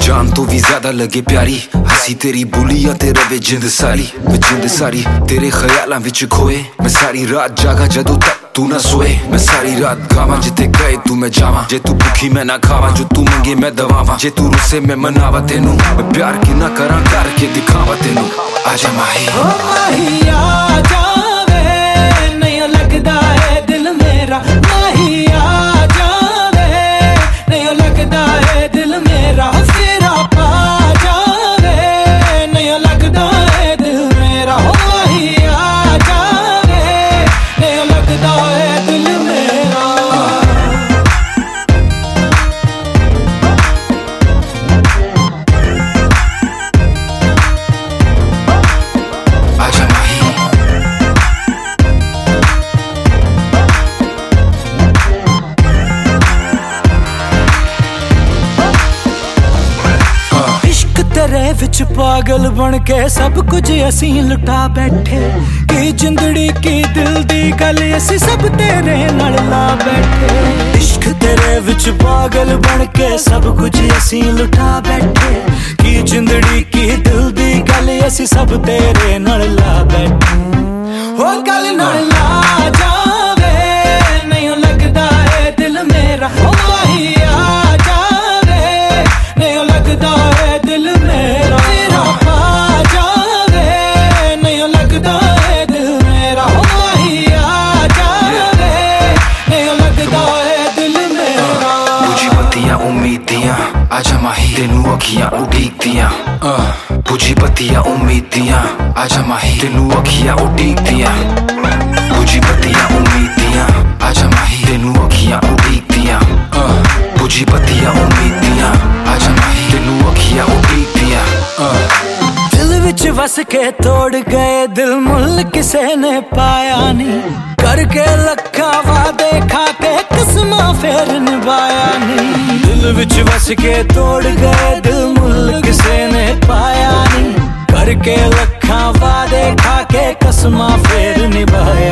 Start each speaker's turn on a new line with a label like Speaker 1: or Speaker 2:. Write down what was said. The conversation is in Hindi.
Speaker 1: जान तो भी ज्यादा लगे प्यारी, हंसी तेरी बोलियां ते रवे जिंद सारी तेरे ख्यालां विच खोए। मैं सारी रात जागा जदों तक तू ना सोए। मैं सारी रात गावां जिथे गए तू मैं जावां, जे तू भुखी मैं ना खावां, जो तू मंगे मैं दवावां, जे तू रुसे मैं मनावा तेनू, मैं प्यार किन्ना करां करके दिखावा तेनू। आजा माही
Speaker 2: ओ माही आ जावे, नहीं लगदा है दिल मेरा। माही आ जावे, नहीं लगदा है दिल मेरा। तेरा पा जावे, नहीं लगदा है दिल मेरा। ओ माही आ जावे, नहीं लगदा है दिल मेरा।
Speaker 1: आजा माही
Speaker 2: तेरे विच पागल बन के सब कुछ असी लुटा बैठे, की जिंदड़ी की दिल दी गल असी सब तेरे नाल ला बैठे। इश्क तेरे विच पागल बन के सब कुछ असी लुटा बैठे, की जिंदड़ी की दिल दी गल असी सब तेरे नाल ला बैठे। हो गल नाल ला जावे, नहीं लगदा है दिल मेरा। ओ माही आ जावे, नहीं लगदा है दिल मेरा। तेरा पा जावे, नहीं लगदा है दिल मेरा। ओ माही आ जावे, नहीं लगदा है दिल मेरा।
Speaker 1: बुझी बत्तियां उम्मीद दियां, आजा माही तेनू अखियां उड़ीक दियां। बुझी बत्तियां उम्मीद दियां, आजा माही तेनू अखियां उड़ीक दियां। बुझी बत्तियां उम्मीद दियां, आजा माही तेनू अखियां उड़ीक दियां। बुझी बत्तियां उम्मीद दियां, आजा माही तेनू अखियां उड़ीक दियां।
Speaker 2: दिल विच वस के तोड़ गए दिल, मुल किसे ने पाया नहीं। करके लखा वादे खा के कसमां फेर निभाया नहीं। दिल विच वस के तोड़ गए दिल, मुल किसे ने पाया नहीं। करके लखा वादे खा के कसमां फेर निभाया